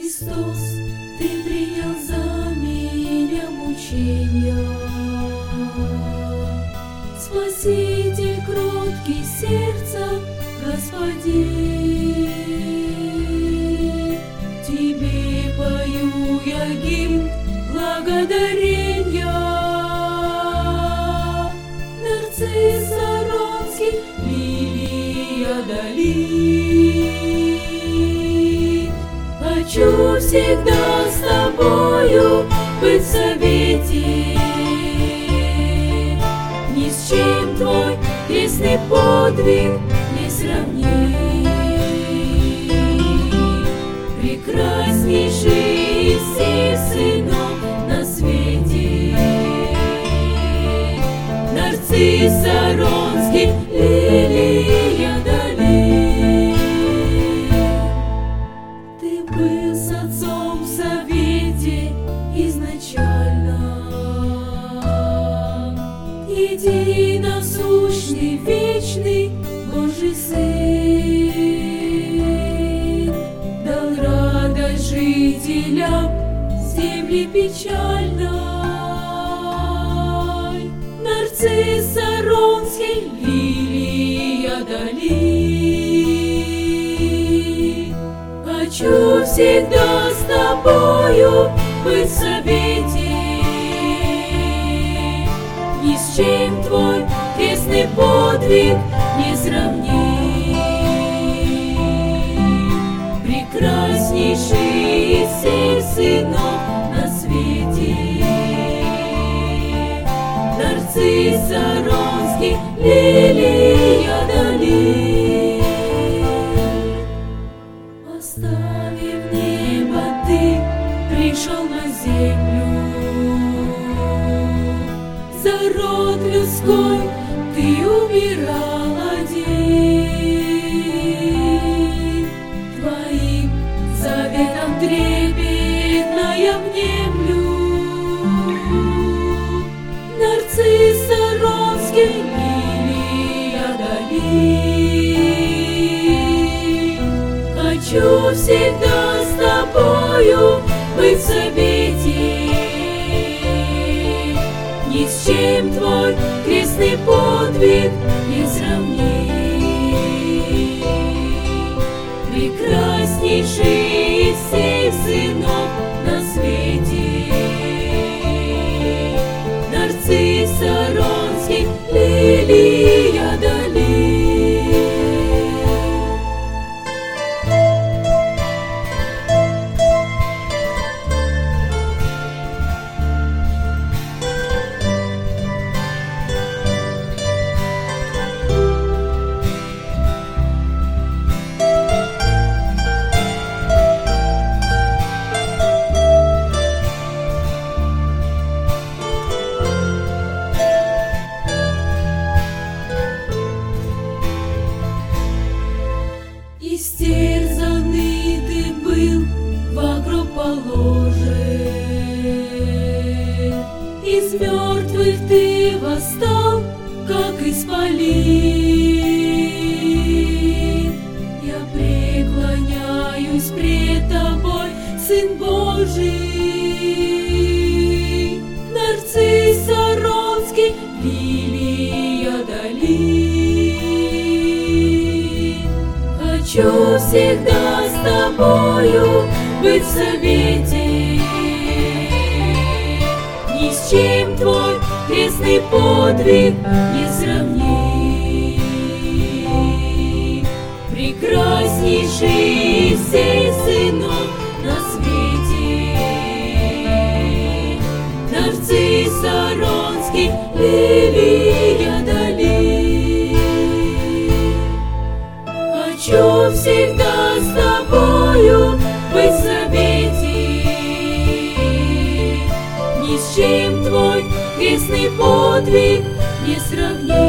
Христос, Ты принял за меня мучения. Спаситель кроткий сердца, Господин, Тебе пою я гимн благодарения. Нарцисс Аронский, лилия долин, хочу всегда с Тобою быть в совете. Ни с чем Твой крестный подвиг не сравнить. Прекраснейший из всех сынов на свете, Нарцисс Аронский, лилия долин. Ты был с Отцом в совете изначально, единосущный, вечный Божий Сын, дал радость жителям земли печальной. Нарцисс Аронский, лилия долин, хочу всегда с Тобою быть в совете. Ни с чем Твой крестный подвиг не сравнить. Прекраснейший из всех сынов на свете, Нарцисс Аронский, лилия долин. Оставив небо, Ты пришел на землю. За род людской Ты умирал один. Твоим заветом трепетно я внемлю. Нарцисс Аронский, лилия долин, хочу всегда с Тобою быть в совете. Ни с чем Твой крестный подвиг не сравнить. Прекраснейший из всех сынов на свете, Нарцисс Аронский, лилия долин. Истерзанный Ты был, в гроб положен, из мертвых Ты восстал, как исполин. Я преклоняюсь пред Тобой, Сын Божий, Нарцисс Аронский, лилия долин, хочу всегда с Тобою быть в совете. Ни с чем Твой крестный подвиг не сравнить. Прекраснейший из всех сынов на свете, Нарцисс Аронский, лилия долин, хочу всегда с Тобою быть в совете. Ни с чем Твой крестный подвиг не сравнить.